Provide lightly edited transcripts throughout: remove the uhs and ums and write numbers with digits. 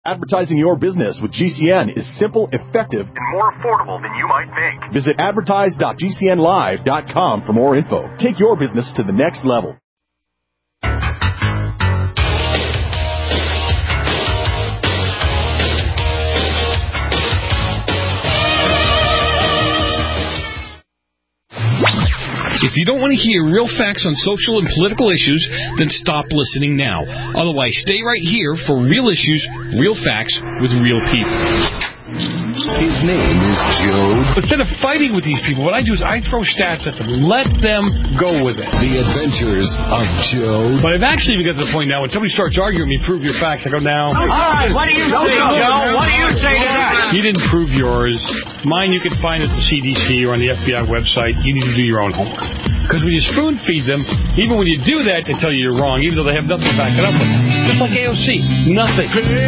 Advertising your business with GCN is simple, effective, and more affordable than you might think. Visit advertise.gcnlive.com for more info. Take your business to the next level. If you don't want to hear real facts on social and political issues, then stop listening now. Otherwise, stay right here for real issues, real facts, with real people. His name is Joe. Instead of fighting with these people, what I do is I throw stats at them. Let them go with it. The Adventures of Joe. But I've actually even got to the point now when somebody starts arguing with me, prove your facts, I go, now. All right, what do you say, Joe? What do you say to that? You didn't prove yours. Mine you can find at the CDC or on the FBI website. You need to do your own homework. Because when you spoon feed them, even when you do that, they tell you you're wrong, even though they have nothing to back it up with. Just like AOC. Nothing.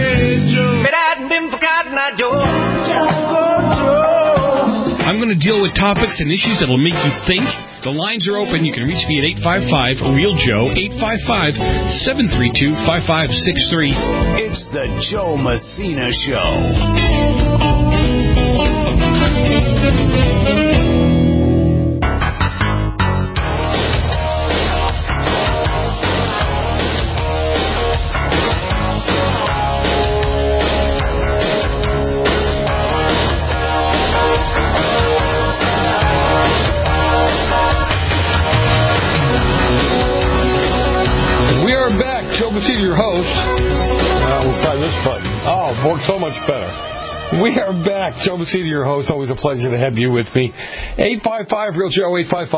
I'm going to deal with topics and issues that will make you think. The lines are open. You can reach me at 855-REAL-JOE, 855-732-5563. It's the Joe Messina Show. Your host. We'll try this button. Oh, it works so much better. We are back. Joe Messina, your host. Always a pleasure to have you with me. 855-REAL-JOE,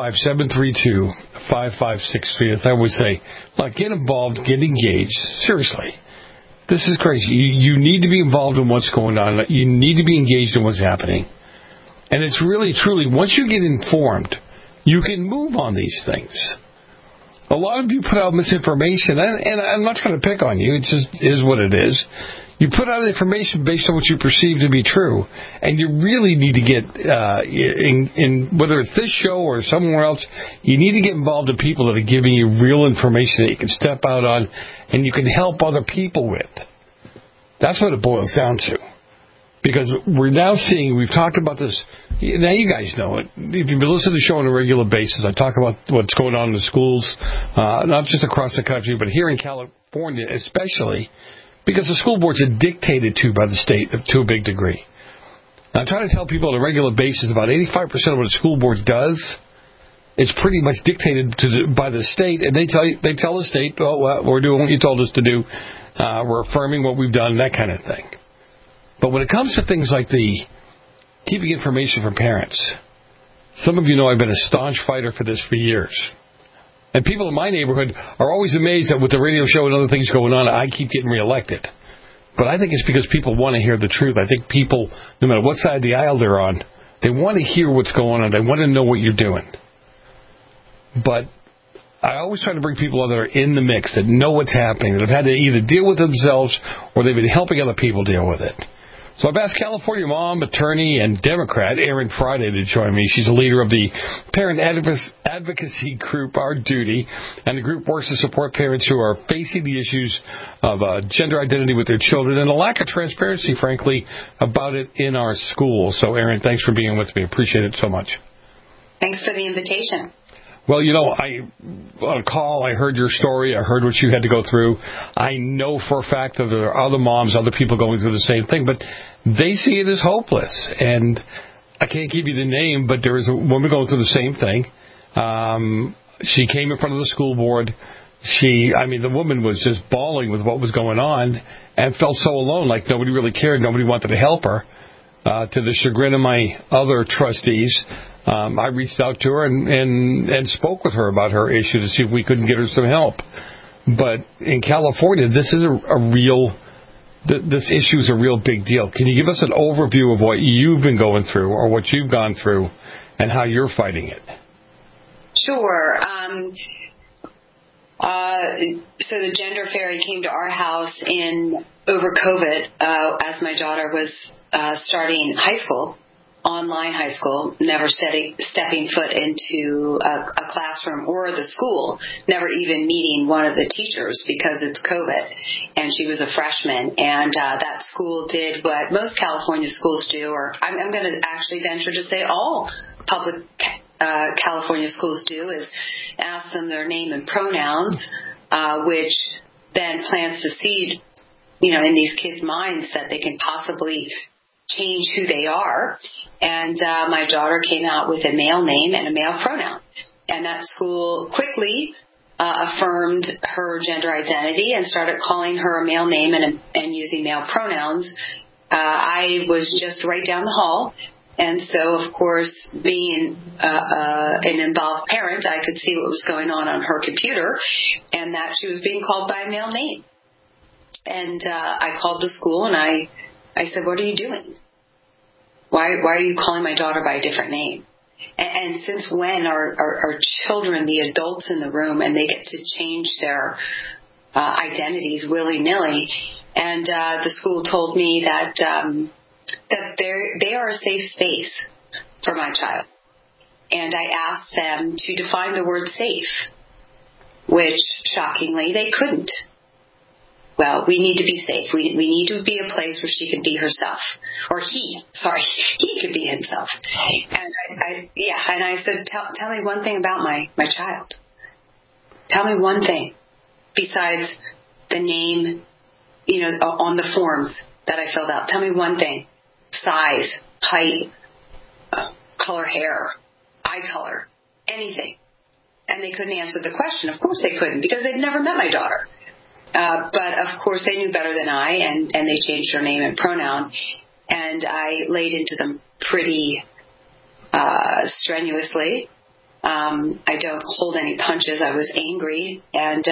855-732-5563. As I always say, get involved, get engaged. Seriously. This is crazy. You need to be involved in what's going on. You need to be engaged in what's happening. And it's really, truly, once you get informed, you can move on these things. A lot of you put out misinformation, and I'm not trying to pick on you. It just is what it is. You put out information based on what you perceive to be true, and you really need to get, in whether it's this show or somewhere else, you need to get involved in people that are giving you real information that you can step out on and you can help other people with. That's what it boils down to. Because we're now seeing, we've talked about this, now you guys know it. If you've been listening to the show on a regular basis, I talk about what's going on in the schools, not just across the country, but here in California especially, because the school boards are dictated to by the state to a big degree. Now, I try to tell people on a regular basis about 85% of what a school board does is pretty much dictated by the state, and they tell the state, well, we're doing what you told us to do, we're affirming what we've done, that kind of thing. But when it comes to things like the keeping information from parents, some of you know I've been a staunch fighter for this for years. And people in my neighborhood are always amazed that with the radio show and other things going on, I keep getting reelected. But I think it's because people want to hear the truth. I think people, no matter what side of the aisle they're on, they want to hear what's going on. They want to know what you're doing. But I always try to bring people that are in the mix, that know what's happening, that have had to either deal with themselves or they've been helping other people deal with it. So I've asked California mom, attorney, and Democrat Erin Friday to join me. She's a leader of the parent advocacy group Our Duty, and the group works to support parents who are facing the issues of gender identity with their children and a lack of transparency, frankly, about it in our schools. So, Erin, thanks for being with me. Appreciate it so much. Thanks for the invitation. Well, on a call, I heard your story. I heard what you had to go through. I know for a fact that there are other moms, other people going through the same thing, but they see it as hopeless. And I can't give you the name, but there is a woman going through the same thing. She came in front of the school board. The woman was just bawling with what was going on and felt so alone, like nobody really cared. Nobody wanted to help her. To the chagrin of my other trustees, I reached out to her and spoke with her about her issue to see if we couldn't get her some help. But in California, this is this issue is a real big deal. Can you give us an overview of what you've been going through or what you've gone through and how you're fighting it? Sure. So the gender fairy came to our house over COVID as my daughter was starting high school. online high school, never stepping foot into a classroom or the school, never even meeting one of the teachers because it's COVID, and she was a freshman. And that school did what most California schools do, or I'm going to actually venture to say all public California schools do, is ask them their name and pronouns, which then plants the seed, in these kids' minds that they can possibly change who they are. And my daughter came out with a male name and a male pronoun. And that school quickly affirmed her gender identity and started calling her a male name and using male pronouns. I was just right down the hall. And so, of course, being an involved parent, I could see what was going on her computer, and that she was being called by a male name. And I called the school, and I said, "What are you doing? Why are you calling my daughter by a different name? And since when are children the adults in the room, and they get to change their identities willy-nilly?" And the school told me that they are a safe space for my child. And I asked them to define the word safe, which, shockingly, they couldn't. Well, we need to be safe. We need to be a place where she can be herself. Or he could be himself. And I said, tell me one thing about my child. Tell me one thing besides the name, on the forms that I filled out. Tell me one thing. Size, height, color hair, eye color, anything. And they couldn't answer the question. Of course they couldn't, because they'd never met my daughter. But, of course, they knew better than I, and they changed her name and pronoun. And I laid into them pretty strenuously. I don't hold any punches. I was angry. And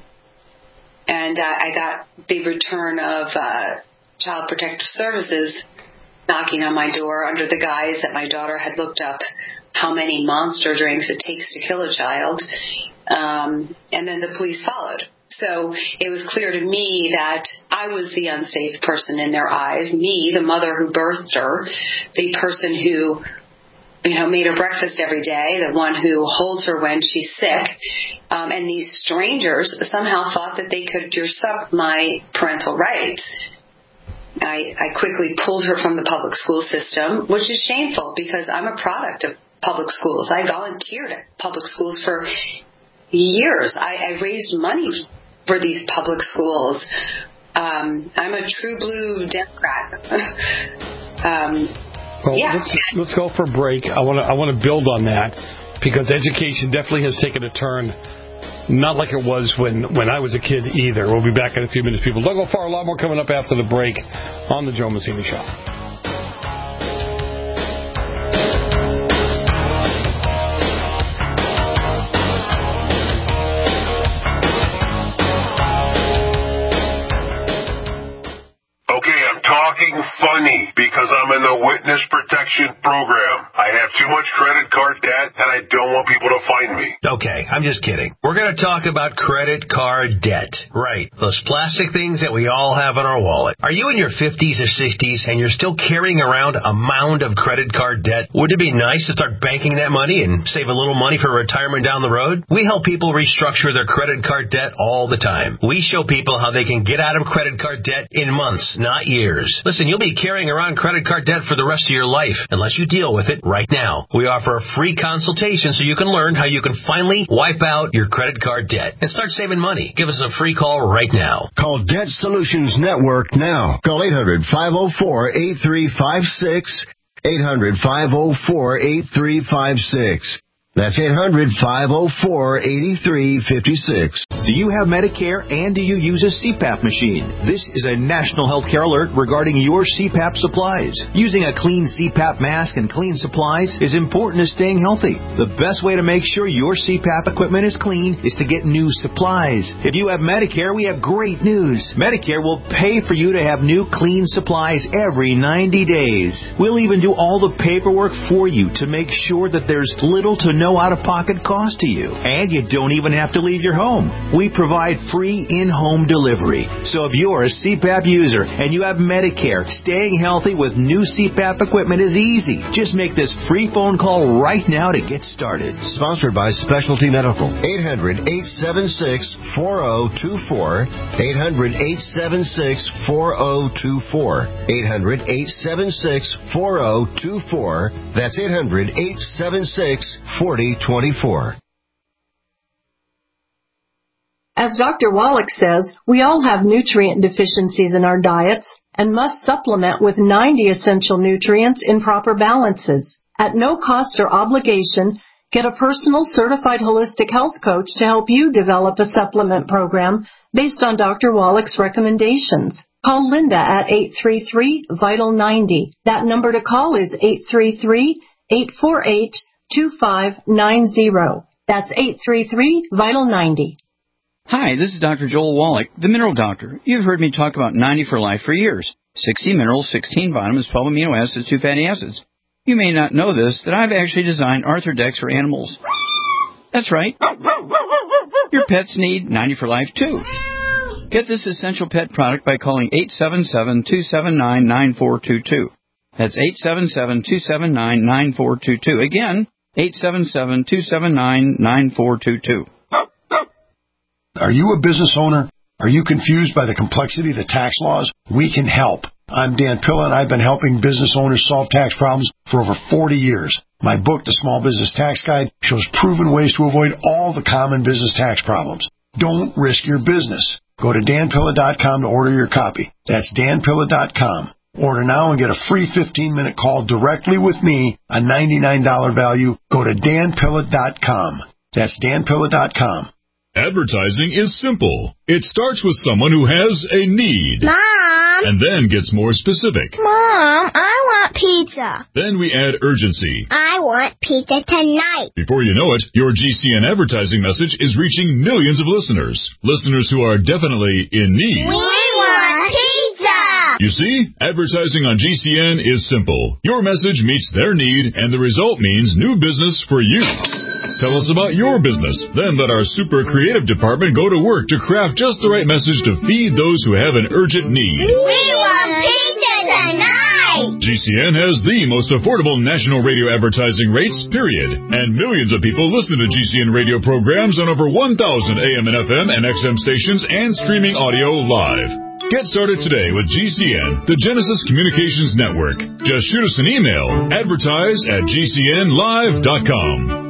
I got the return of Child Protective Services knocking on my door under the guise that my daughter had looked up how many monster drinks it takes to kill a child. And then the police followed. So it was clear to me that I was the unsafe person in their eyes. Me, the mother who birthed her, the person who, made her breakfast every day, the one who holds her when she's sick. And these strangers somehow thought that they could usurp my parental rights. I quickly pulled her from the public school system, which is shameful because I'm a product of public schools. I volunteered at public schools for years. I raised money for these public schools. I'm a true blue Democrat. Let's go for a break. I want to build on that because education definitely has taken a turn. Not like it was when I was a kid either. We'll be back in a few minutes, people. Don't go far. A lot more coming up after the break on the Joe Messina Show. Funny because I'm in the witness protection program. I have too much credit card debt and I don't want people to find me. Okay, I'm just kidding. We're going to talk about credit card debt. Right, those plastic things that we all have in our wallet. Are you in your 50s or 60s and you're still carrying around a mound of credit card debt? Wouldn't it be nice to start banking that money and save a little money for retirement down the road? We help people restructure their credit card debt all the time. We show people how they can get out of credit card debt in months, not years. Listen, you'll be carrying around credit card debt for the rest of your life unless you deal with it right now. We offer a free consultation so you can learn how you can finally wipe out your credit card debt and start saving money. Give us a free call right now. Call Debt Solutions Network now. Call 800-504-8356. 800-504-8356. That's 800-504-8356. Do you have Medicare and do you use a CPAP machine? This is a national healthcare alert regarding your CPAP supplies. Using a clean CPAP mask and clean supplies is important to staying healthy. The best way to make sure your CPAP equipment is clean is to get new supplies. If you have Medicare, we have great news. Medicare will pay for you to have new clean supplies every 90 days. We'll even do all the paperwork for you to make sure that there's little to no no out-of-pocket cost to you. And you don't even have to leave your home. We provide free in-home delivery. So if you're a CPAP user and you have Medicare, staying healthy with new CPAP equipment is easy. Just make this free phone call right now to get started. Sponsored by Specialty Medical. 800-876-4024. 800-876-4024. 800-876-4024. That's 800-876-4024. As Dr. Wallach says, we all have nutrient deficiencies in our diets and must supplement with 90 essential nutrients in proper balances. At no cost or obligation, get a personal certified holistic health coach to help you develop a supplement program based on Dr. Wallach's recommendations. Call Linda at 833-VITAL-90. That number to call is 833-848-2590. That's 833-VITAL-90. Hi, this is Dr. Joel Wallach, the Mineral Doctor. You've heard me talk about 90 for Life for years. 60 minerals, 16 vitamins, 12 amino acids, 2 fatty acids. You may not know this, that I've actually designed Arthrodex for animals. That's right. Your pets need 90 for Life, too. Get this essential pet product by calling 877-279-9422. That's 877-279-9422. Again, 877-279-9422. Are you a business owner? Are you confused by the complexity of the tax laws? We can help. I'm Dan Pilla, and I've been helping business owners solve tax problems for over 40 years. My book, The Small Business Tax Guide, shows proven ways to avoid all the common business tax problems. Don't risk your business. Go to danpilla.com to order your copy. That's danpilla.com. Order now and get a free 15-minute call directly with me, a $99 value. Go to danpilla.com. That's danpilla.com. Advertising is simple. It starts with someone who has a need. Mom! And then gets more specific. Mom, I want pizza. Then we add urgency. I want pizza tonight. Before you know it, your GCN advertising message is reaching millions of listeners. Listeners who are definitely in need. We want pizza! You see, advertising on GCN is simple. Your message meets their need, and the result means new business for you. Tell us about your business. Then let our super creative department go to work to craft just the right message to feed those who have an urgent need. We want pizza tonight! GCN has the most affordable national radio advertising rates, period. And millions of people listen to GCN radio programs on over 1,000 AM and FM and XM stations and streaming audio live. Get started today with GCN, the Genesis Communications Network. Just shoot us an email, advertise@gcnlive.com.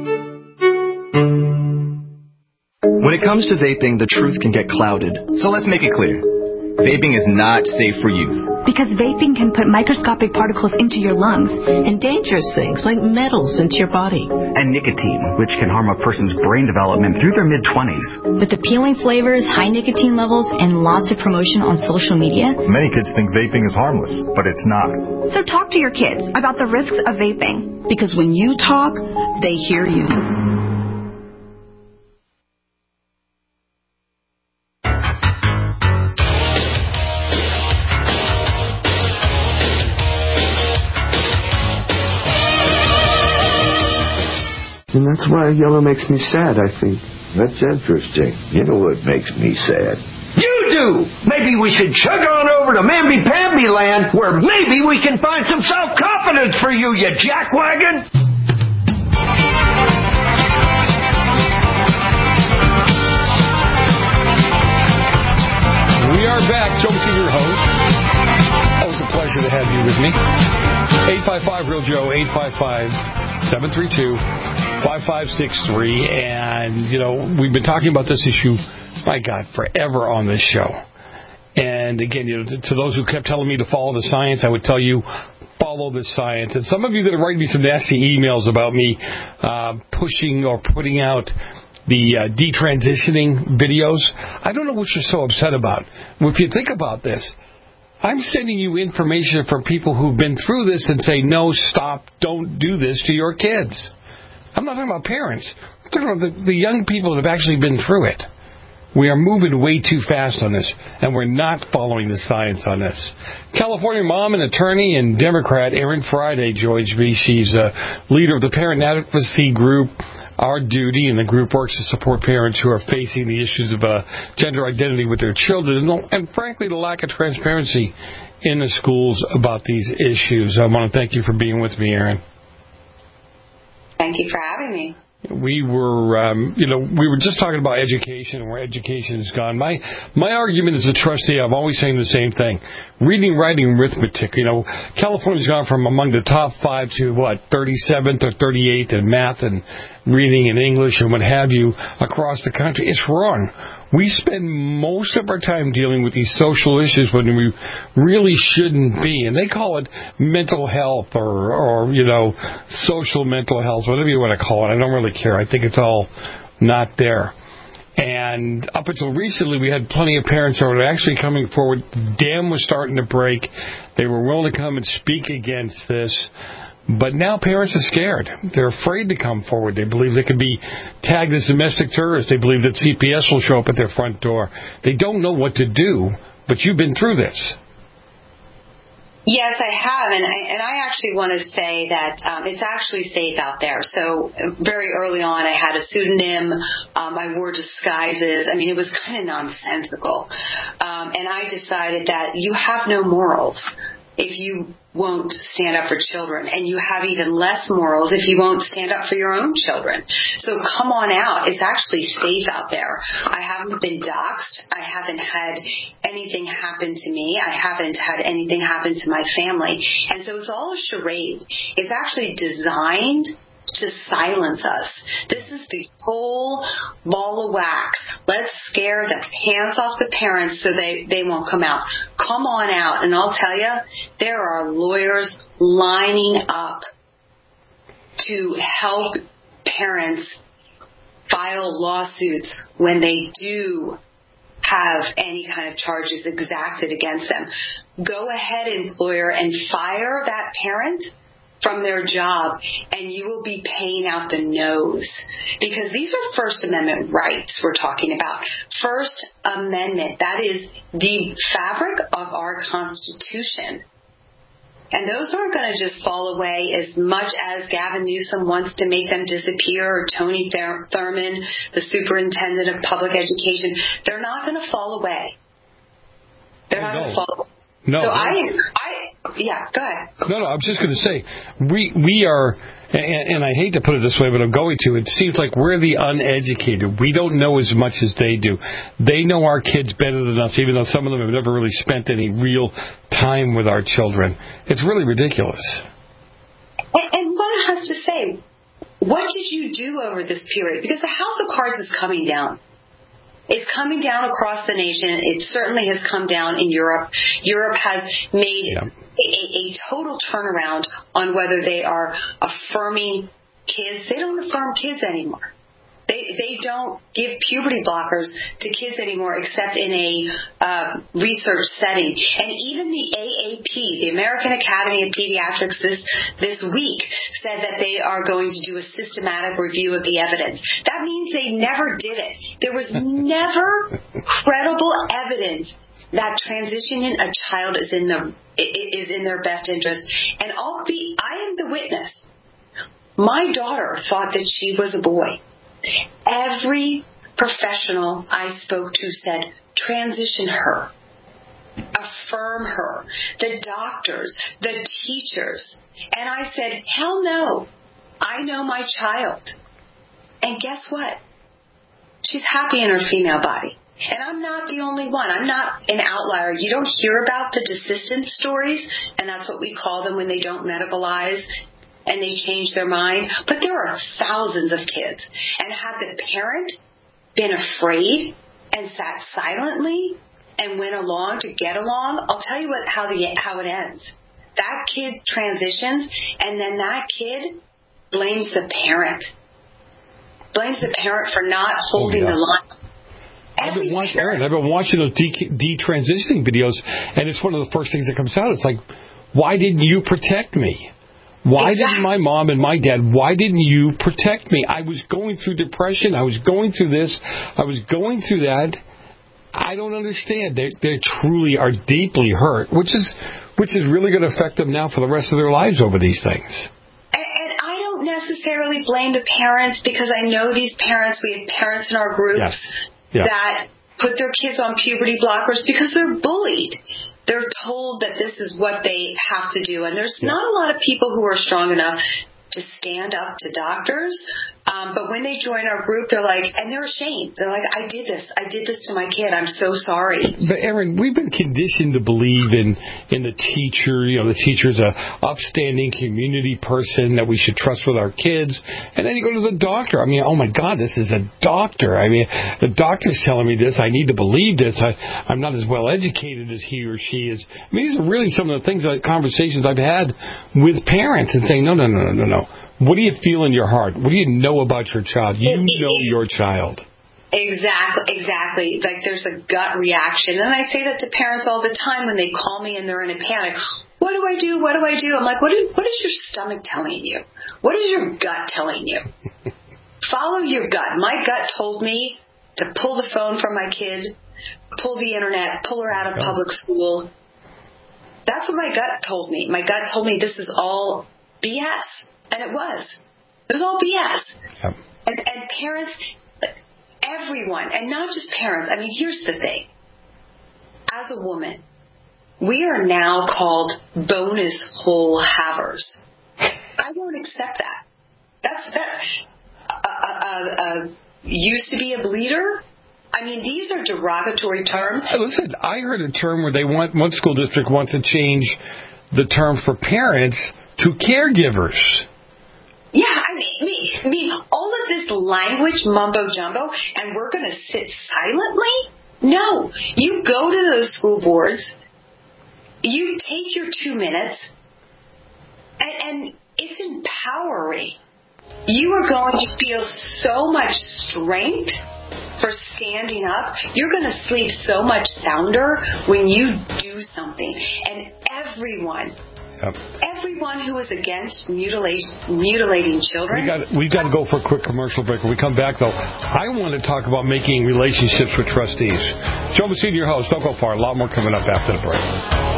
When it comes to vaping, the truth can get clouded. So let's make it clear. Vaping is not safe for youth. Because vaping can put microscopic particles into your lungs. And dangerous things like metals into your body. And nicotine, which can harm a person's brain development through their mid-20s. With appealing flavors, high nicotine levels, and lots of promotion on social media. Many kids think vaping is harmless, but it's not. So talk to your kids about the risks of vaping. Because when you talk, they hear you. And that's why yellow makes me sad, I think. That's interesting. You know what makes me sad? You do! Maybe we should chug on over to Mamby-Pamby land, where maybe we can find some self-confidence for you, you jackwagon! We are back. Joe Messina, your host. Always a pleasure to have you with me. 855-REAL-JOE, 855-732-5563. And, you know, we've been talking about this issue, my God, forever on this show. And, again, you know, to those who kept telling me to follow the science, I would tell you, follow the science. And some of you that are writing me some nasty emails about me pushing or putting out the detransitioning videos, I don't know what you're so upset about. Well, if you think about this, I'm sending you information from people who've been through this and say, no, stop, don't do this to your kids. I'm not talking about parents. I'm talking about the young people that have actually been through it. We are moving way too fast on this, and we're not following the science on this. California mom and attorney and Democrat Erin Friday, George V. She's a leader of the parent advocacy group our duty in the group works to support parents who are facing the issues of gender identity with their children, and frankly, the lack of transparency in the schools about these issues. I want to thank you for being with me, Erin. Thank you for having me. We were, we were just talking about education and where education has gone. My argument as a trustee, I'm always saying the same thing. Reading, writing, arithmetic. California's gone from among the top 5 to 37th or 38th in math and reading and English and what have you across the country. It's wrong. We spend most of our time dealing with these social issues when we really shouldn't be. And they call it mental health or social mental health, whatever you want to call it. I don't really care. I think it's all not there. And up until recently, we had plenty of parents that were actually coming forward. The dam was starting to break. They were willing to come and speak against this. But now parents are scared. They're afraid to come forward. They believe they could be tagged as domestic terrorists. They believe that CPS will show up at their front door. They don't know what to do, but you've been through this. Yes, I have, and I actually want to say that it's actually safe out there. So very early on, I had a pseudonym. I wore disguises. I mean, it was kind of nonsensical. And I decided that you have no morals if you won't stand up for children, and you have even less morals if you won't stand up for your own children. So come on out. It's actually safe out there. I haven't been doxxed. I haven't had anything happen to me. I haven't had anything happen to my family. And so it's all a charade. It's actually designed to silence us. This is the whole ball of wax. Let's scare the pants off the parents so they won't come out. Come on out. And I'll tell you, there are lawyers lining up to help parents file lawsuits when they do have any kind of charges exacted against them. Go ahead, employer, and fire that parent from their job, and you will be paying out the nose. Because these are First Amendment rights we're talking about. First Amendment, that is the fabric of our Constitution. And those aren't going to just fall away as much as Gavin Newsom wants to make them disappear, or Tony Thurman, the superintendent of public education. They're not going to fall away. They're not going to fall away. No. So yeah, go ahead. No, I'm just going to say, we are, and I hate to put it this way, but I'm going to, it seems like we're the uneducated. We don't know as much as they do. They know our kids better than us, even though some of them have never really spent any real time with our children. It's really ridiculous. And one has to say, what did you do over this period? Because the House of Cards is coming down. It's coming down across the nation. It certainly has come down in Europe. Europe has made a total turnaround on whether they are affirming kids. They don't affirm kids anymore. They don't give puberty blockers to kids anymore except in a research setting. And even the AAP, the American Academy of Pediatrics, this week said that they are going to do a systematic review of the evidence. That means they never did it. There was never credible evidence that transitioning a child is in their best interest. And I am the witness. My daughter thought that she was a boy. Every professional I spoke to said, transition her, affirm her, the doctors, the teachers. And I said, hell no, I know my child. And guess what? She's happy in her female body. And I'm not the only one. I'm not an outlier. You don't hear about the desistance stories, and that's what we call them when they don't medicalize and they change their mind. But there are thousands of kids. And had the parent been afraid and sat silently and went along to get along, I'll tell you how it ends. That kid transitions, and then that kid blames the parent. Blames the parent for not holding the line. I've been watching those detransitioning videos, and it's one of the first things that comes out. It's like, why didn't you protect me? Why didn't my mom and my dad, why didn't you protect me? I was going through depression. I was going through this. I was going through that. I don't understand. They truly are deeply hurt, which is really going to affect them now for the rest of their lives over these things. And I don't necessarily necessarily blame the parents, because I know these parents, we have parents in our groups that put their kids on puberty blockers because they're bullied. They're told that this is what they have to do. And there's not a lot of people who are strong enough to stand up to doctors. But when they join our group, they're like, and they're ashamed. They're like, I did this to my kid. I'm so sorry. But Erin, we've been conditioned to believe in the teacher. You know, the teacher's a upstanding community person that we should trust with our kids. And then you go to the doctor. I mean, oh my God, this is a doctor. I mean, the doctor's telling me this. I need to believe this. I'm not as well educated as he or she is. I mean, these are really some of the things, like conversations I've had with parents and saying, no. What do you feel in your heart? What do you know about your child? You know your child. Exactly. Like, there's a gut reaction. And I say that to parents all the time when they call me and they're in a panic. What do I do? I'm like, what is your stomach telling you? What is your gut telling you? Follow your gut. My gut told me to pull the phone from my kid, pull the internet, pull her out of public school. That's what my gut told me. My gut told me this is all BS. And it was. It was all BS. Yep. And parents, everyone, and not just parents. I mean, here's the thing. As a woman, we are now called bonus hole havers. I won't accept that. That used to be a bleeder. I mean, these are derogatory terms. Listen, I heard a term where one school district wants to change the term for parents to caregivers. Yeah, I mean, all of this language mumbo-jumbo, and we're going to sit silently? No. You go to those school boards, you take your 2 minutes, and it's empowering. You are going to feel so much strength for standing up. You're going to sleep so much sounder when you do something. And everyone who is against mutilating children. We've got to go for a quick commercial break. When we come back, though, I want to talk about making relationships with trustees. Joe Messina, your host. Don't go far. A lot more coming up after the break.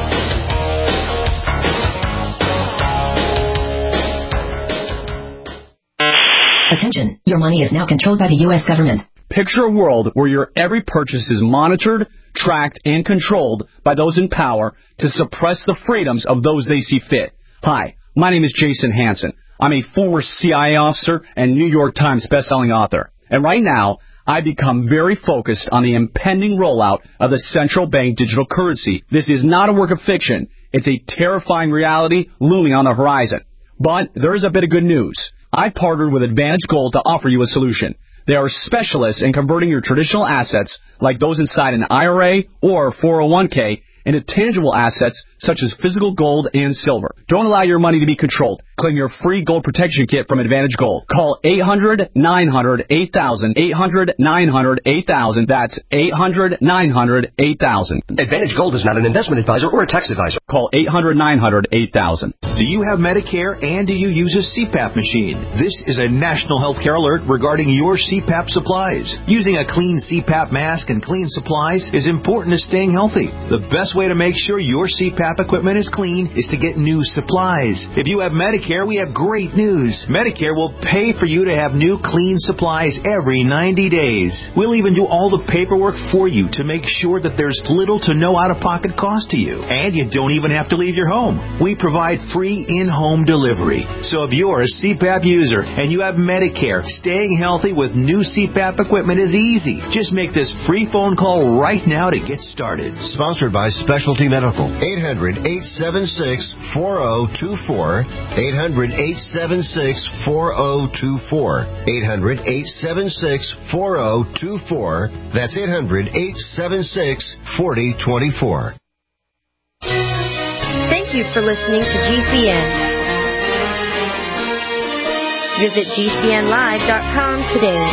Attention, your money is now controlled by the U.S. government. Picture a world where your every purchase is monitored, tracked, and controlled by those in power to suppress the freedoms of those they see fit. Hi, my name is Jason Hansen. I'm a former CIA officer and New York Times bestselling author. And right now, I become very focused on the impending rollout of the central bank digital currency. This is not a work of fiction. It's a terrifying reality looming on the horizon. But there is a bit of good news. I've partnered with Advantage Gold to offer you a solution. They are specialists in converting your traditional assets, like those inside an IRA or 401k, into tangible assets such as physical gold and silver. Don't allow your money to be controlled. Claim your free gold protection kit from Advantage Gold. Call 800-900-8000. 800-900-8000. That's 800-900-8000. Advantage Gold is not an investment advisor or a tax advisor. Call 800-900-8000. Do you have Medicare and do you use a CPAP machine? This is a national healthcare alert regarding your CPAP supplies. Using a clean CPAP mask and clean supplies is important to staying healthy. The best way to make sure your CPAP equipment is clean is to get new supplies. If you have Medicare, we have great news. Medicare will pay for you to have new clean supplies every 90 days. We'll even do all the paperwork for you to make sure that there's little to no out-of-pocket cost to you. And you don't even have to leave your home. We provide free in-home delivery. So if you're a CPAP user and you have Medicare, staying healthy with new CPAP equipment is easy. Just make this free phone call right now to get started. Sponsored by Specialty Medical. 800-876-4024. 800-876-4024. 800-876-4024. That's 800-876-4024. Thank you for listening to GCN. Visit GCNlive.com today.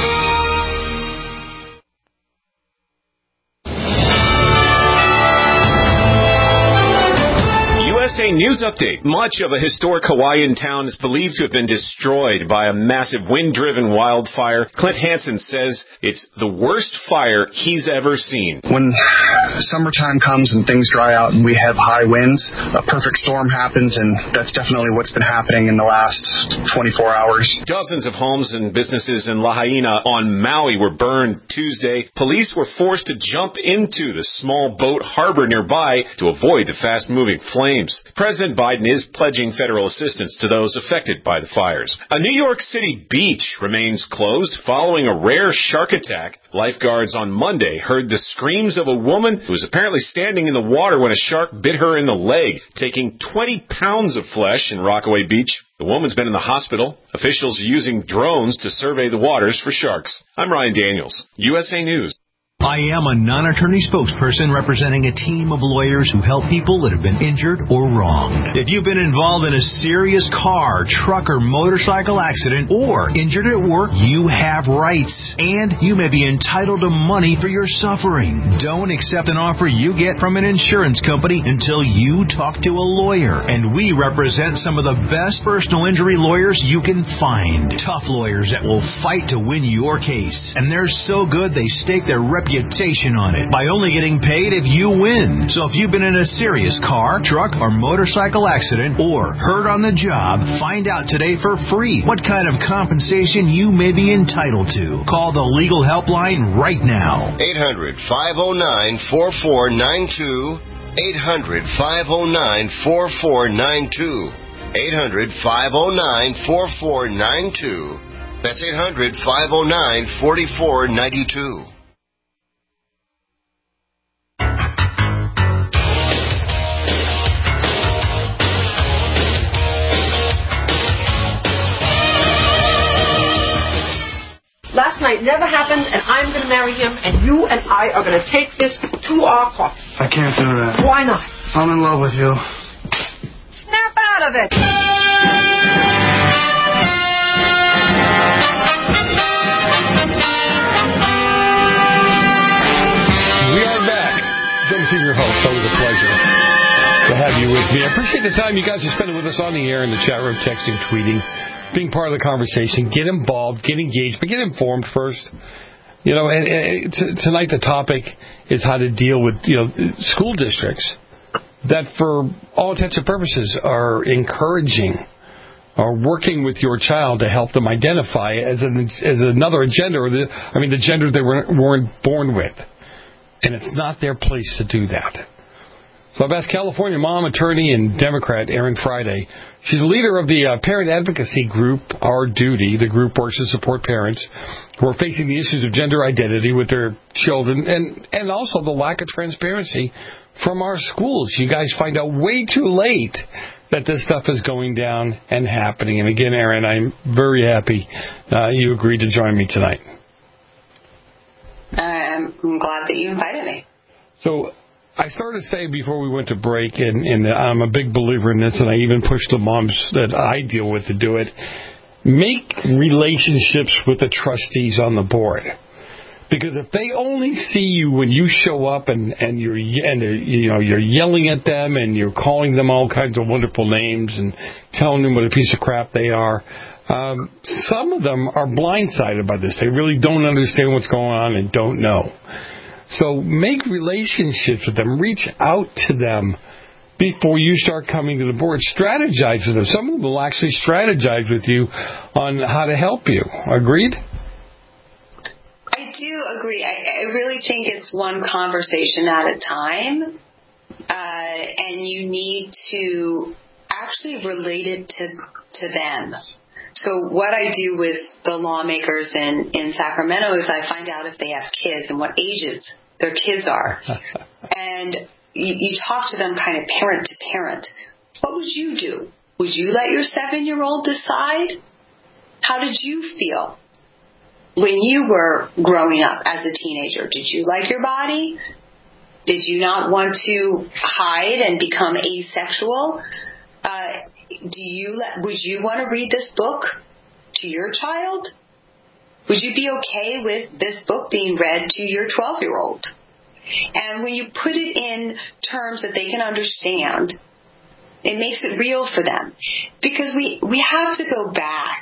USA News Update. Much of a historic Hawaiian town is believed to have been destroyed by a massive wind-driven wildfire. Clint Hansen says it's the worst fire he's ever seen. When summertime comes and things dry out and we have high winds, a perfect storm happens, and that's definitely what's been happening in the last 24 hours. Dozens of homes and businesses in Lahaina on Maui were burned Tuesday. Police were forced to jump into the small boat harbor nearby to avoid the fast-moving flames. President Biden is pledging federal assistance to those affected by the fires. A New York City beach remains closed following a rare shark attack. Lifeguards on Monday heard the screams of a woman who was apparently standing in the water when a shark bit her in the leg, taking 20 pounds of flesh in Rockaway Beach. The woman's been in the hospital. Officials are using drones to survey the waters for sharks. I'm Ryan Daniels, USA News. I am a non-attorney spokesperson representing a team of lawyers who help people that have been injured or wronged. If you've been involved in a serious car, truck, or motorcycle accident or injured at work, you have rights, and you may be entitled to money for your suffering. Don't accept an offer you get from an insurance company until you talk to a lawyer, and we represent some of the best personal injury lawyers you can find. Tough lawyers that will fight to win your case, and they're so good they stake their reputation on it by only getting paid if you win. So if you've been in a serious car, truck, or motorcycle accident or hurt on the job, find out today for free what kind of compensation you may be entitled to. Call the legal helpline right now. 800-509-4492. 800-509-4492. 800-509-4492. That's 800-509-4492. Last night never happened, and I'm going to marry him, and you and I are going to take this to our coffin. I can't do that. Why not? I'm in love with you. Snap out of it! We are back. Jim Senior host. Always a pleasure to have you with me. I appreciate the time you guys are spending with us on the air, in the chat room, texting, tweeting, being part of the conversation. Get involved, get engaged, but get informed first. You know, and tonight the topic is how to deal with, school districts that, for all intents and purposes, are encouraging or working with your child to help them identify as another agenda, or the gender they weren't born with. And it's not their place to do that. So I've asked California mom, attorney, and Democrat Erin Friday. She's a leader of the parent advocacy group, Our Duty. The group works to support parents who are facing the issues of gender identity with their children, and also the lack of transparency from our schools. You guys find out way too late that this stuff is going down and happening. And again, Erin, I'm very happy you agreed to join me tonight. I'm glad that you invited me. So I started to say before we went to break, and I'm a big believer in this, and I even push the moms that I deal with to do it. Make relationships with the trustees on the board, because if they only see you when you show up and you're yelling at them and you're calling them all kinds of wonderful names and telling them what a piece of crap they are, some of them are blindsided by this. They really don't understand what's going on and don't know. So make relationships with them. Reach out to them before you start coming to the board. Strategize with them. Some of them will actually strategize with you on how to help you. Agreed? I do agree. I really think it's one conversation at a time. And you need to actually relate it to them. So what I do with the lawmakers in Sacramento is I find out if they have kids and what ages their kids are. And you talk to them kind of parent to parent. What would you do? Would you let your 7-year-old decide? How did you feel when you were growing up as a teenager? Did you like your body? Did you not want to hide and become asexual? Would you want to read this book to your child? Would you be okay with this book being read to your 12-year-old? And when you put it in terms that they can understand, It makes it real for them. Because we have to go back.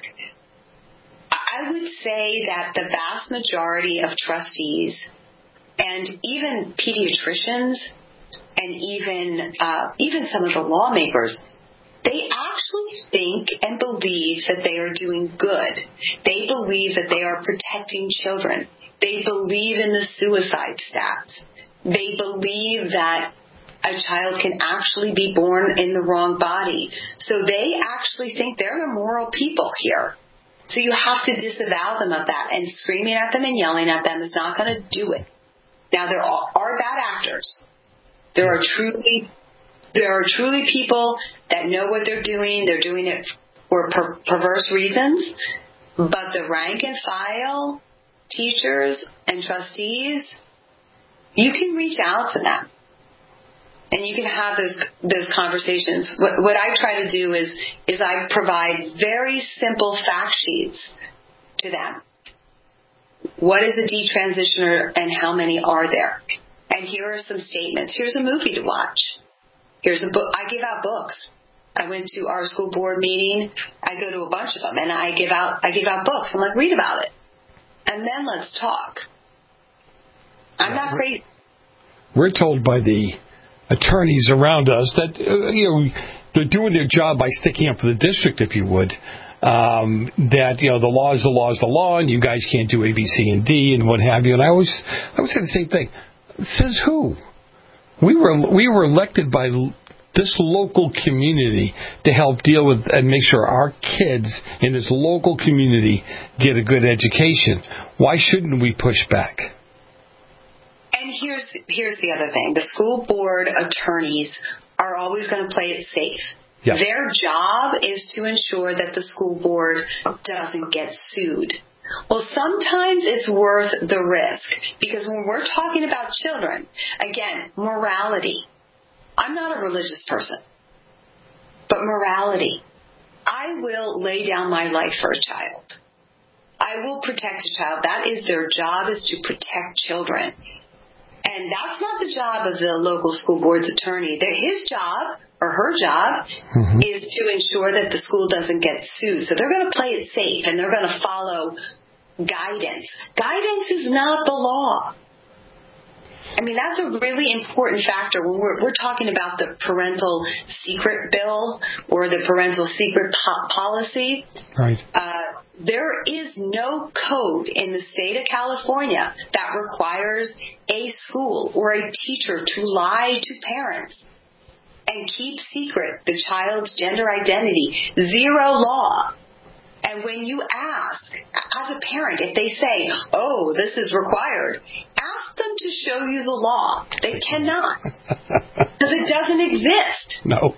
I would say that the vast majority of trustees and even pediatricians and even some of the lawmakers, they actually think and believe that they are doing good. They believe that they are protecting children. They believe in the suicide stats. They believe that a child can actually be born in the wrong body. So they actually think they're the moral people here. So you have to disavow them of that, and screaming at them and yelling at them is not going to do it. Now, there are bad actors. There are truly people that know what they're doing. They're doing it for perverse reasons. But the rank and file teachers and trustees, you can reach out to them. And you can have those conversations. What I try to do is I provide very simple fact sheets to them. What is a detransitioner and how many are there? And here are some statements. Here's a movie to watch. Here's a book. I give out books. I went to our school board meeting. I go to a bunch of them, and I give out books. I'm like, read about it, and then let's talk. I'm not crazy. We're told by the attorneys around us that they're doing their job by sticking up for the district, if you would. That the law is the law is the law, and you guys can't do A, B, C, and D, and what have you. And I always say the same thing. Says who? We were elected by this local community to help deal with and make sure our kids in this local community get a good education. Why shouldn't we push back? And here's the other thing. The school board attorneys are always going to play it safe. Yeah. Their job is to ensure that the school board doesn't get sued. Well, sometimes it's worth the risk, because when we're talking about children, again, morality. I'm not a religious person, but morality. I will lay down my life for a child. I will protect a child. That is their job, is to protect children. And that's not the job of the local school board's attorney. His job or her job is to ensure that the school doesn't get sued. So they're going to play it safe, and they're going to follow guidance. Guidance is not the law. I mean, that's a really important factor when we're talking about the parental secret bill or the parental secret policy. Right. There is no code in the state of California that requires a school or a teacher to lie to parents and keep secret the child's gender identity. Zero law. And when you ask, as a parent, if they say, oh, this is required, ask them to show you the law. They cannot. Because it doesn't exist. No,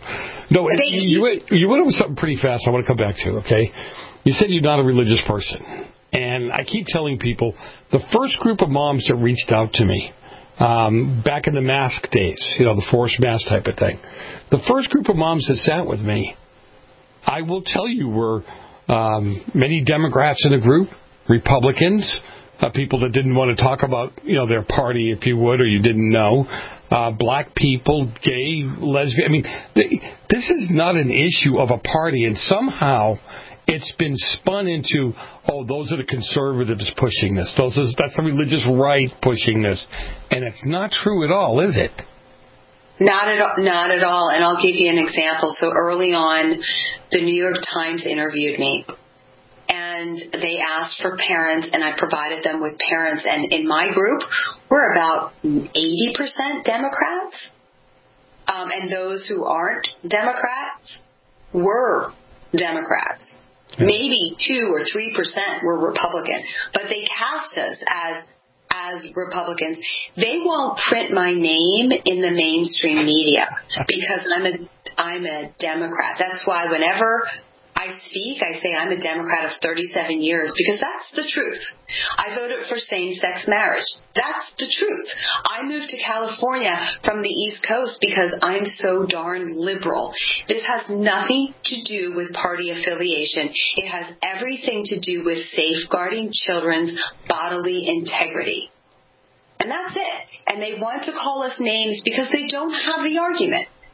you went over something pretty fast I want to come back to, okay? You said you're not a religious person. And I keep telling people, the first group of moms that reached out to me, back in the mask days, the forced mask type of thing, the first group of moms that sat with me, I will tell you, were many Democrats in the group, Republicans, people that didn't want to talk about their party, if you would, or you didn't know, black people, gay, lesbian. I mean, this is not an issue of a party, and somehow it's been spun into, those are the conservatives pushing this. That's the religious right pushing this, and it's not true at all, is it? Not at all. And I'll give you an example. So early on, the New York Times interviewed me, and they asked for parents, and I provided them with parents. And in my group, we're about 80% Democrats, and those who aren't Democrats were Democrats. Maybe 2 or 3% were Republican, but they cast us as Republicans. They won't print my name in the mainstream media because I'm a Democrat. That's why whenever I speak, I say I'm a Democrat of 37 years, because that's the truth. I voted for same-sex marriage. That's the truth. I moved to California from the East Coast because I'm so darn liberal. This has nothing to do with party affiliation. It has everything to do with safeguarding children's bodily integrity. And that's it. And they want to call us names because they don't have the argument.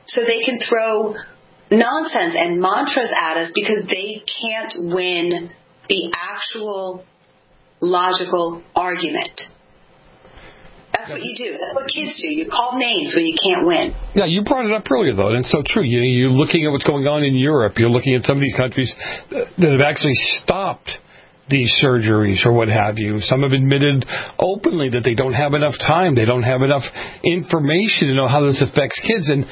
so they can throw nonsense and mantras at us because they can't win the actual logical argument. That's what you do. That's what kids do. You call names when you can't win. Yeah, you brought it up earlier, though, and it's so true. You're looking at what's going on in Europe. You're looking at some of these countries that have actually stopped these surgeries or what have you. Some have admitted openly that they don't have enough time. They don't have enough information to know how this affects kids. And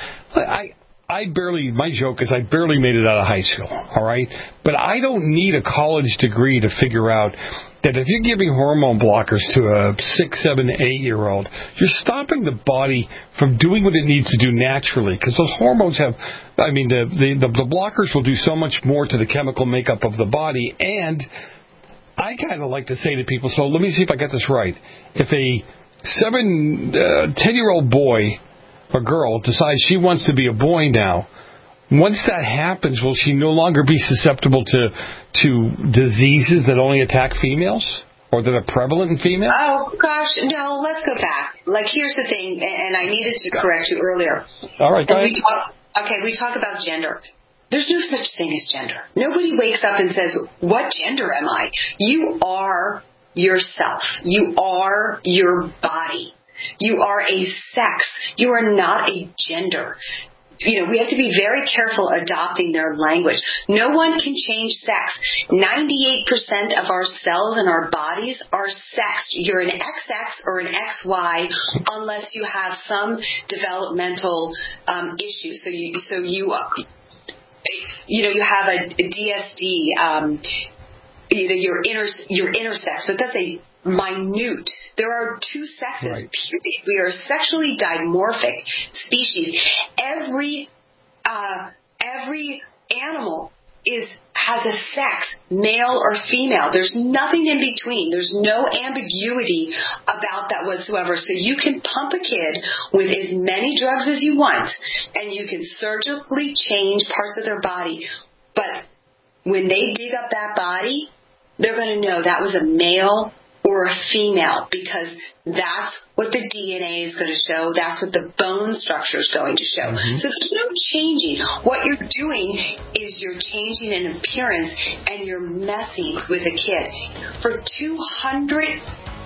my joke is I barely made it out of high school, all right? But I don't need a college degree to figure out that if you're giving hormone blockers to a 6, 7, 8-year-old, you're stopping the body from doing what it needs to do naturally, because those hormones have, the blockers will do so much more to the chemical makeup of the body. And I kind of like to say to people, so let me see if I get this right. If a 10-year-old boy or girl decides she wants to be a boy now, once that happens, will she no longer be susceptible to diseases that only attack females or that are prevalent in females? Oh, gosh, no, let's go back. Like, here's the thing, and I needed to correct you earlier. All right, go ahead. We talk about gender. There's no such thing as gender. Nobody wakes up and says, what gender am I? You are yourself. You are your body. You are a sex. You are not a gender. We have to be very careful adopting their language. No one can change sex. 98% of our cells in our bodies are sexed. You're an XX or an XY unless you have some developmental issue. So you have a DSD. You're intersex, but that's a minute. There are two sexes. Right. Period. We are sexually dimorphic species. Every animal has a sex, male or female. There's nothing in between. There's no ambiguity about that whatsoever. So you can pump a kid with as many drugs as you want, and you can surgically change parts of their body. But when they dig up that body, they're going to know that was a male or a female, because that's what the DNA is going to show. That's what the bone structure is going to show. Mm-hmm. So there's no changing. What you're doing is you're changing an appearance, and you're messing with a kid. For 200,000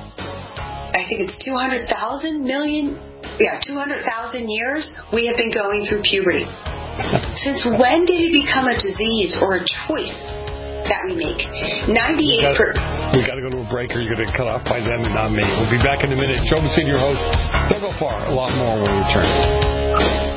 years, we have been going through puberty. Since when did it become a disease or a choice that we make? 98%. We got to go to a break, or you're going to cut off by them and not me. We'll be back in a minute. Joe Messina, your host. Don't go far. A lot more when we return.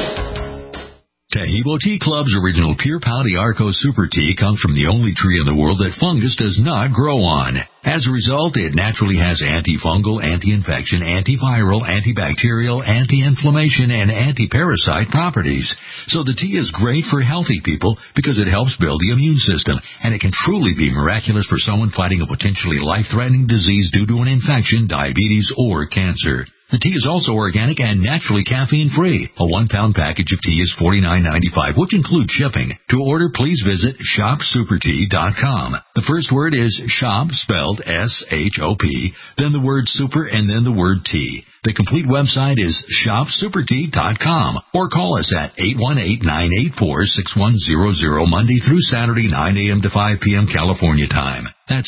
Taheebo Tea Club's original Pure Pouty Arco Super Tea comes from the only tree in the world that fungus does not grow on. As a result, it naturally has antifungal, anti-infection, antiviral, antibacterial, anti-inflammation, and anti-parasite properties. So the tea is great for healthy people because it helps build the immune system, and it can truly be miraculous for someone fighting a potentially life-threatening disease due to an infection, diabetes, or cancer. The tea is also organic and naturally caffeine-free. A 1-pound package of tea is $49.95, which includes shipping. To order, please visit shopsupertea.com. The first word is shop, spelled S-H-O-P, then the word super, and then the word tea. The complete website is shopsupertea.com, or call us at 818-984-6100 Monday through Saturday, 9 a.m. to 5 p.m. California time. That's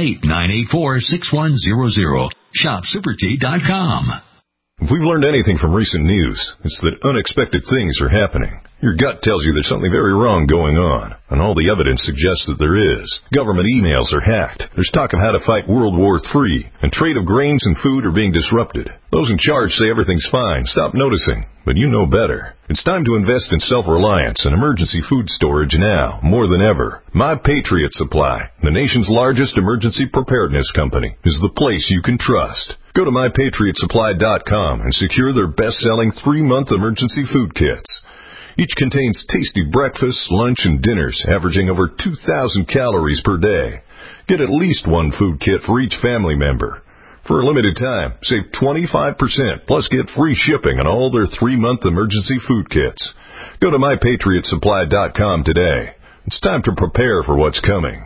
818-984-6100. ShopSuperTea.com. If we've learned anything from recent news, it's that unexpected things are happening. Your gut tells you there's something very wrong going on, and all the evidence suggests that there is. Government emails are hacked. There's talk of how to fight World War III, and trade of grains and food are being disrupted. Those in charge say everything's fine. Stop noticing. But you know better. It's time to invest in self-reliance and emergency food storage now, more than ever. My Patriot Supply, the nation's largest emergency preparedness company, is the place you can trust. Go to MyPatriotSupply.com and secure their best-selling 3-month emergency food kits. Each contains tasty breakfasts, lunch, and dinners, averaging over 2,000 calories per day. Get at least one food kit for each family member. For a limited time, save 25%, plus get free shipping on all their 3-month emergency food kits. Go to MyPatriotSupply.com today. It's time to prepare for what's coming.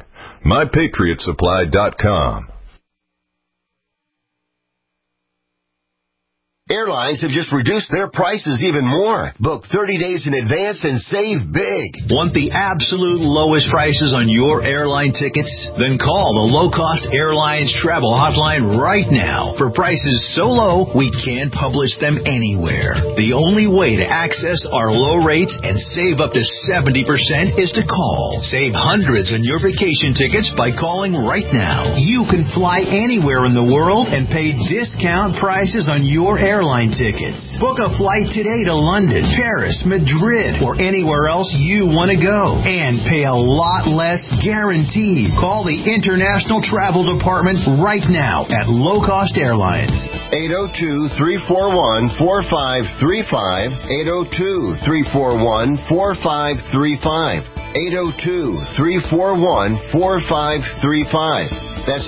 MyPatriotSupply.com. Airlines have just reduced their prices even more. Book 30 days in advance and save big. Want the absolute lowest prices on your airline tickets? Then call the Low Cost Airlines Travel Hotline right now for prices so low we can't publish them anywhere. The only way to access our low rates and save up to 70% is to call. Save hundreds on your vacation tickets by calling right now. You can fly anywhere in the world and pay discount prices on your airline tickets. Book a flight today to London, Paris, Madrid, or anywhere else you want to go. And pay a lot less guaranteed. Call the International Travel Department right now at Low Cost Airlines. 802-341-4535. 802-341-4535. 802-341-4535. That's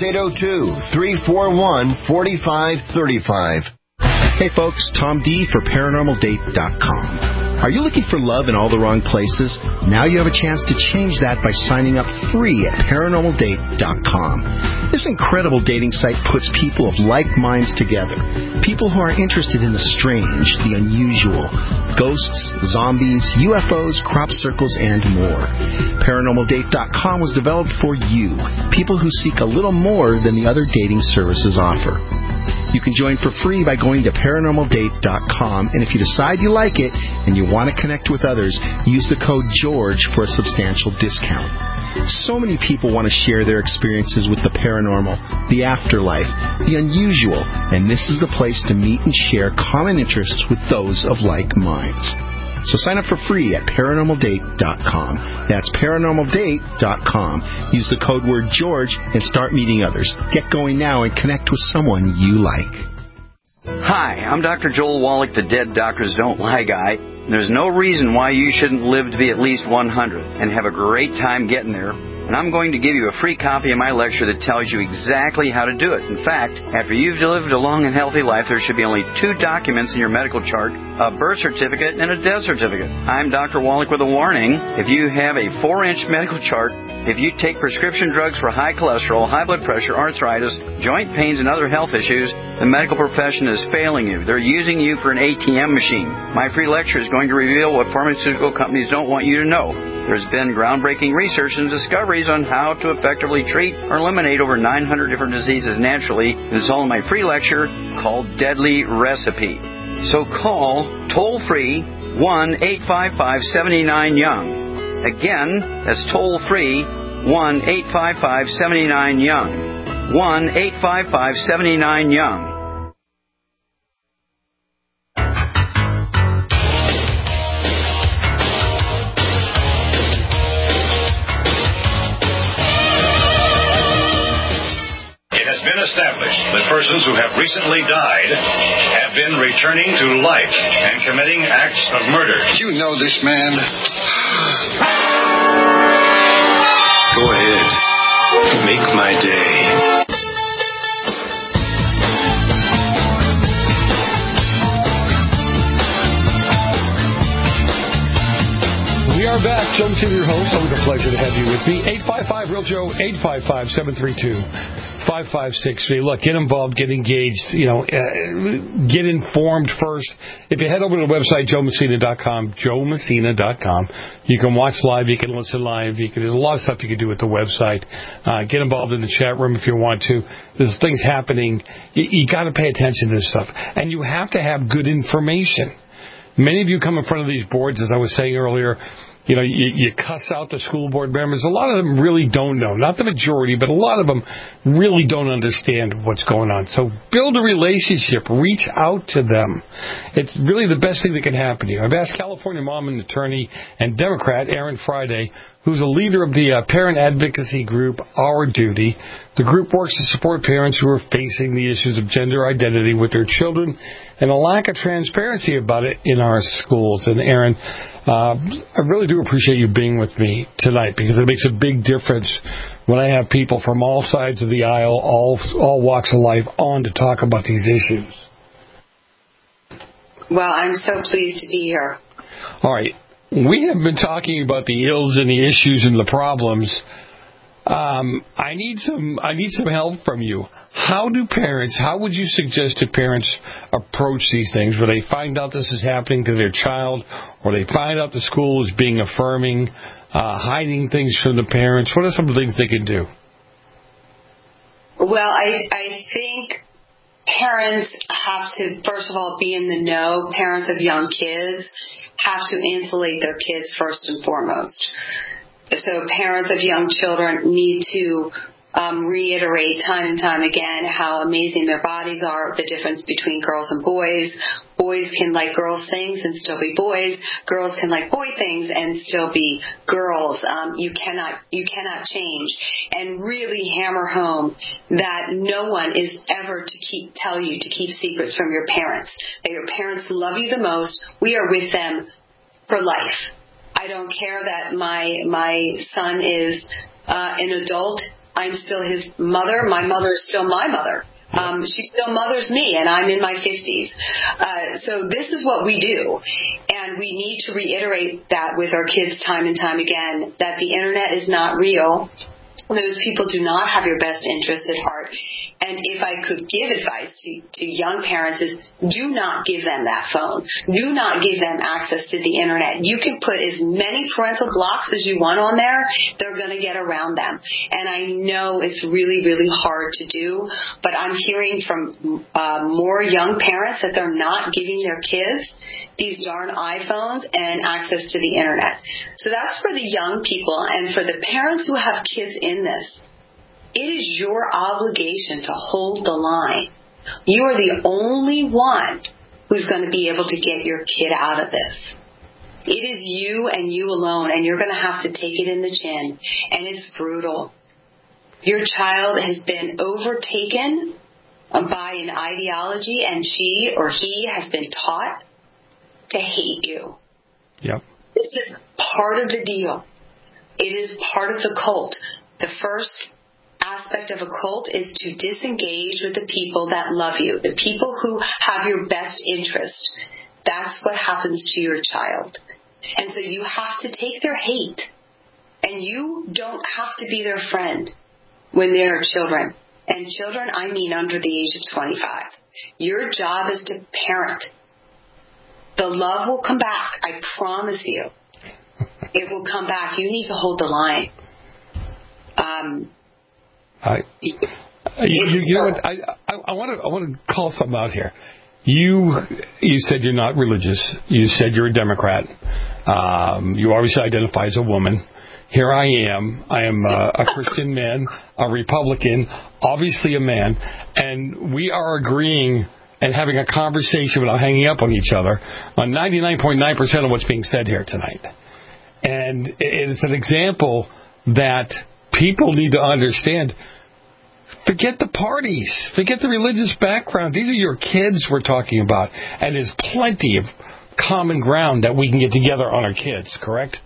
802-341-4535. Hey folks, Tom D for ParanormalDate.com. Are you looking for love in all the wrong places? Now you have a chance to change that by signing up free at ParanormalDate.com. This incredible dating site puts people of like minds together. People who are interested in the strange, the unusual, ghosts, zombies, UFOs, crop circles, and more. ParanormalDate.com was developed for you, people who seek a little more than the other dating services offer. You can join for free by going to ParanormalDate.com, and if you decide you like it and you want to connect with others, use the code GEORGE for a substantial discount. So many people want to share their experiences with the paranormal, the afterlife, the unusual, and this is the place to meet and share common interests with those of like minds. So sign up for free at ParanormalDate.com. That's ParanormalDate.com. Use the code word George and start meeting others. Get going now and connect with someone you like. Hi, I'm Dr. Joel Wallach, the Dead Doctors Don't Lie guy. There's no reason why you shouldn't live to be at least 100 and have a great time getting there. And I'm going to give you a free copy of my lecture that tells you exactly how to do it. In fact, after you've lived a long and healthy life, there should be only 2 documents in your medical chart, a birth certificate and a death certificate. I'm Dr. Wallach with a warning. If you have a 4-inch medical chart, if you take prescription drugs for high cholesterol, high blood pressure, arthritis, joint pains, and other health issues, the medical profession is failing you. They're using you for an ATM machine. My free lecture is going to reveal what pharmaceutical companies don't want you to know. There's been groundbreaking research and discoveries on how to effectively treat or eliminate over 900 different diseases naturally. It's all in my free lecture called Deadly Recipe. So call toll-free 1-855-79-YOUNG. Again, that's toll-free 1-855-79-YOUNG. 1-855-79-YOUNG. Established that persons who have recently died have been returning to life and committing acts of murder. You know this man. Go ahead. Make my day. We are back. Joe Messina, your host. Always a pleasure to have you with me. 855-REAL-JOE, 855-732-5563. Look, get involved, get engaged, get informed first. If you head over to the website, joemessina.com, joemessina.com, you can watch live, you can listen live, there's a lot of stuff you can do with the website. Get involved in the chat room if you want to. There's things happening. You got to pay attention to this stuff. And you have to have good information. Many of you come in front of these boards, as I was saying earlier, you cuss out the school board members. A lot of them really don't know. Not the majority, but a lot of them really don't understand what's going on. So build a relationship. Reach out to them. It's really the best thing that can happen to you. I've asked California mom and attorney and Democrat Aaron Friday, who's a leader of the parent advocacy group Our Duty. The group works to support parents who are facing the issues of gender identity with their children and a lack of transparency about it in our schools. And Aaron, I really do appreciate you being with me tonight because it makes a big difference when I have people from all sides of the aisle, all walks of life on to talk about these issues. Well, I'm so pleased to be here. All right. We have been talking about the ills and the issues and the problems I need some help from you. How would you suggest that parents approach these things where they find out this is happening to their child, or they find out the school is being affirming, hiding things from the parents? What are some of the things they can do? Well, I think parents have to, first of all, be in the know. Parents of young kids have to insulate their kids first and foremost. So parents of young children need to reiterate time and time again how amazing their bodies are, the difference between girls and boys. Boys can like girls things and still be boys. Girls can like boy things and still be girls. You cannot change. And really hammer home that no one is ever to tell you to keep secrets from your parents. That your parents love you the most. We are with them for life. I don't care that my son is an adult. I'm still his mother. My mother is still my mother. She still mothers me, and I'm in my 50s. So this is what we do. And we need to reiterate that with our kids time and time again, that the Internet is not real. Those people do not have your best interest at heart. And if I could give advice to young parents is do not give them that phone. Do not give them access to the Internet. You can put as many parental blocks as you want on there. They're going to get around them. And I know it's really, really hard to do, but I'm hearing from more young parents that they're not giving their kids these darn iPhones and access to the Internet. So that's for the young people. And for the parents who have kids in this, it is your obligation to hold the line. You are the only one who's going to be able to get your kid out of this. It is you and you alone, and you're going to have to take it in the chin. And it's brutal. Your child has been overtaken by an ideology, and she or he has been taught to hate you. Yep. This is part of the deal. It is part of the cult. The first aspect of a cult is to disengage with the people that love you, the people who have your best interest. That's what happens to your child. And so you have to take their hate, and you don't have to be their friend when they're children. And children, I mean under the age of 25. Your job is to parent. The love will come back. I promise you. It will come back. You need to hold the line. You know what? I want to call something out here. You said you're not religious. You said you're a Democrat. You obviously identify as a woman. Here I am. I am a Christian man, a Republican, obviously a man, and we are agreeing and having a conversation without hanging up on each other on 99.9% of what's being said here tonight. And it's an example that people need to understand. Forget the parties. Forget the religious background. These are your kids we're talking about. And there's plenty of common ground that we can get together on our kids, correct?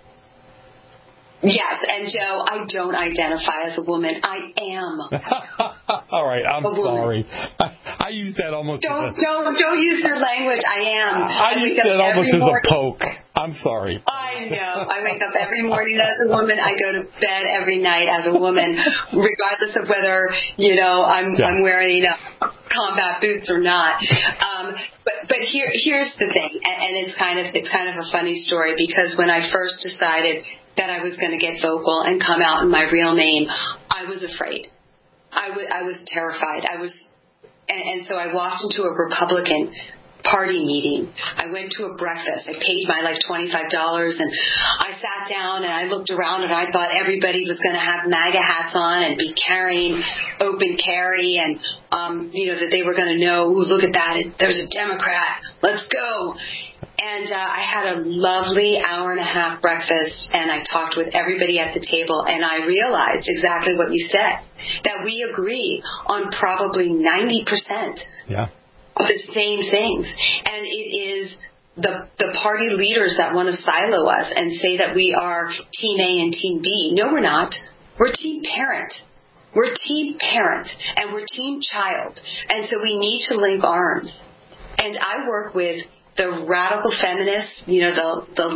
Yes, and Joe, I don't identify as a woman. I am. All right, I'm sorry. I use that almost. Don't use your language. I am. I use that almost as a poke. I'm sorry. I know. I wake up every morning as a woman. I go to bed every night as a woman, regardless of whether I'm wearing combat boots or not. But here's the thing, and it's kind of a funny story, because when I first decided that I was going to get vocal and come out in my real name, I was afraid. I was terrified. And so I walked into a Republican Party meeting. I went to a breakfast. I paid my $25, and I sat down and I looked around and I thought everybody was going to have MAGA hats on and be carrying open carry, and that they were going to know, ooh, look at that, there's a Democrat, let's go. And I had a lovely hour-and-a-half breakfast, and I talked with everybody at the table, and I realized exactly what you said, that we agree on probably 90% of the same things. And it is the party leaders that want to silo us and say that we are Team A and Team B. No, we're not. We're Team Parent. We're Team Parent, and we're Team Child. And so we need to link arms. And I work with the radical feminists, the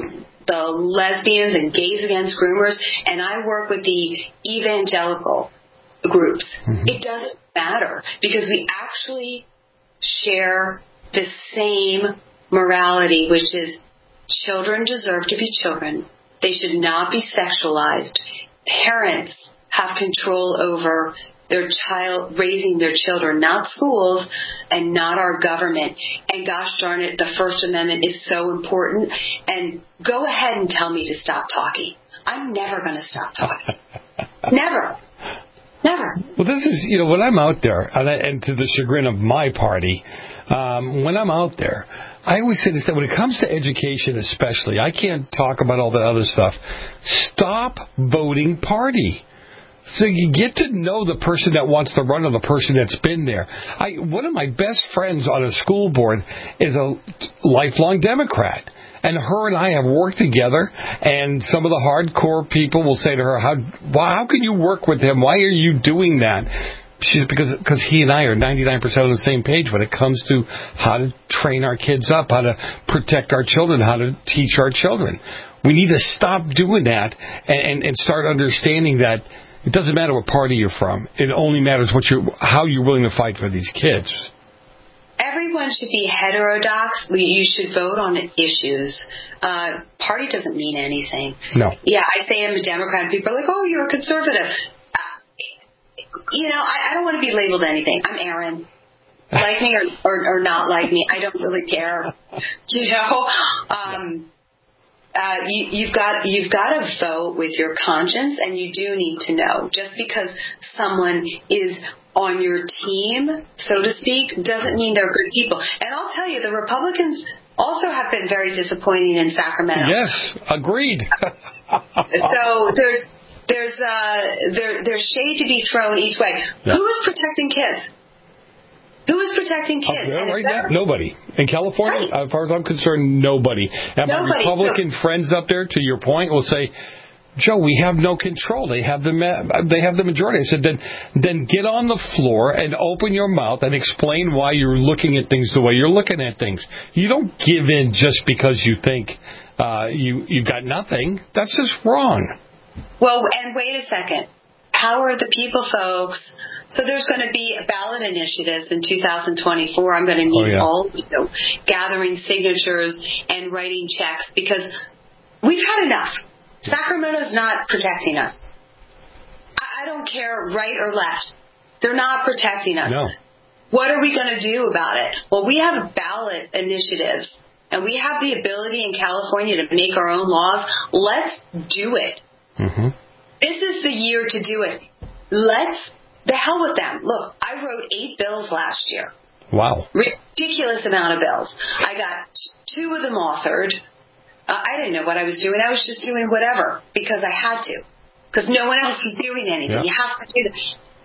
the lesbians and gays against groomers, and I work with the evangelical groups. Mm-hmm. It doesn't matter because we actually share the same morality, which is children deserve to be children. They should not be sexualized. Parents have control over their child, raising their children, not schools and not our government. And gosh darn it, the First Amendment is so important. And go ahead and tell me to stop talking. I'm never going to stop talking. Never. Well, this is, when I'm out there, and to the chagrin of my party, when I'm out there, I always say this, that when it comes to education especially, I can't talk about all the other stuff. Stop voting party. So you get to know the person that wants to run or the person that's been there. One of my best friends on a school board is a lifelong Democrat. And her and I have worked together, and some of the hardcore people will say to her, how can you work with him? Why are you doing that? She's because he and I are 99% on the same page when it comes to how to train our kids up, how to protect our children, how to teach our children. We need to stop doing that and start understanding that it doesn't matter what party you're from. It only matters how you're willing to fight for these kids. Everyone should be heterodox. You should vote on issues. Party doesn't mean anything. No. Yeah, I say I'm a Democrat, and people are like, oh, you're a conservative. I don't want to be labeled anything. I'm Aaron. Like me or not like me, I don't really care. You've got to vote with your conscience, and you do need to know. Just because someone is on your team, so to speak, doesn't mean they're good people. And I'll tell you, the Republicans also have been very disappointing in Sacramento. Yes, agreed. So there's shade to be thrown each way. Yeah. Who is protecting kids? Who is protecting kids? Right now, nobody. In California, right. As far as I'm concerned, nobody. And my Republican friends up there, to your point, will say, Joe, we have no control. They have the majority. I said, then get on the floor and open your mouth and explain why you're looking at things the way you're looking at things. You don't give in just because you think you got nothing. That's just wrong. Well, and wait a second. Power of the people, folks. So there's going to be ballot initiatives in 2024. I'm going to need all of you gathering signatures and writing checks because we've had enough. Sacramento's not protecting us. I don't care right or left. They're not protecting us. No. What are we going to do about it? Well, we have ballot initiatives, and we have the ability in California to make our own laws. Let's do it. Mm-hmm. This is the year to do it. The hell with them. Look, I wrote 8 bills last year. Wow. Ridiculous amount of bills. I got 2 of them authored. I didn't know what I was doing. I was just doing whatever because I had to. Because no one else was doing anything. Yeah. You have to do that.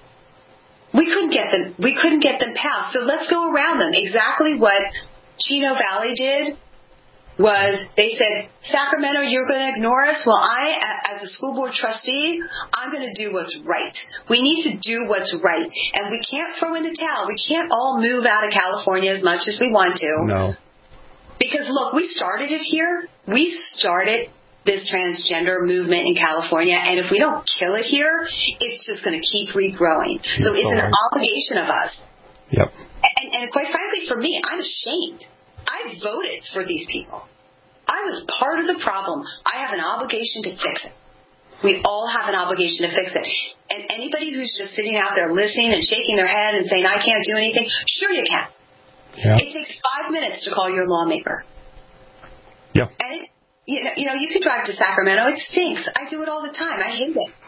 We couldn't get them passed. So let's go around them. Exactly what Chino Valley did was they said, Sacramento, you're going to ignore us? Well, as a school board trustee, I'm going to do what's right. We need to do what's right. And we can't throw in the towel. We can't all move out of California as much as we want to. No. Because, look, we started it here. We started this transgender movement in California, and if we don't kill it here, it's just going to keep regrowing. So it's an obligation of us. Yep. And quite frankly, for me, I'm ashamed. I voted for these people. I was part of the problem. I have an obligation to fix it. We all have an obligation to fix it. And anybody who's just sitting out there listening and shaking their head and saying, I can't do anything, sure you can. Yeah. It takes 5 minutes to call your lawmaker. Yeah. And you can drive to Sacramento. It stinks. I do it all the time. I hate it.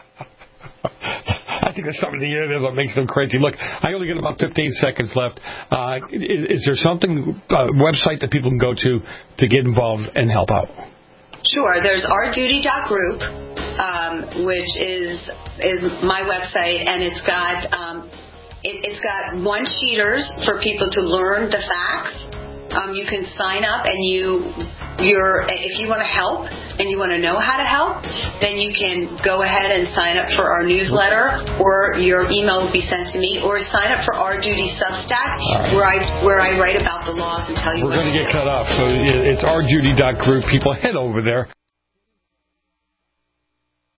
I think there's something in the internet that makes them crazy. Look, I only got about 15 seconds left. Is there something, website that people can go to get involved and help out? Sure. There's ourduty.group, which is my website, and it's got one-sheeters for people to learn the facts. You can sign up, and if you want to help and you want to know how to help, then you can go ahead and sign up for our newsletter, or your email will be sent to me, or sign up for Our Duty Substack, where I write about the laws and tell you. We're going to get cut off, so it's ourduty.group. People, head over there.